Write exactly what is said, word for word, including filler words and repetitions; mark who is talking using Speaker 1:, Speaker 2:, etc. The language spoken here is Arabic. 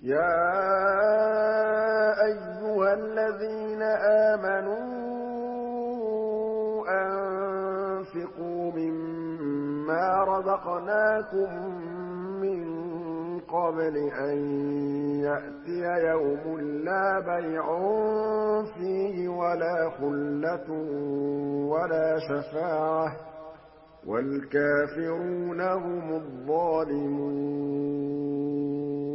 Speaker 1: يَا أَيُّهَا الَّذِينَ آمَنُوا أَنفِقُوا مِمَّا رَزَقْنَاكُم مِّن قَبْلِ أَن يَأْتِيَ يَوْمٌ لَّا بَيْعٌ فِيهِ وَلَا خُلَّةٌ وَلَا شَفَاعَةٌ ۗ وَالْكَافِرُونَ هُمُ الظَّالِمُونَ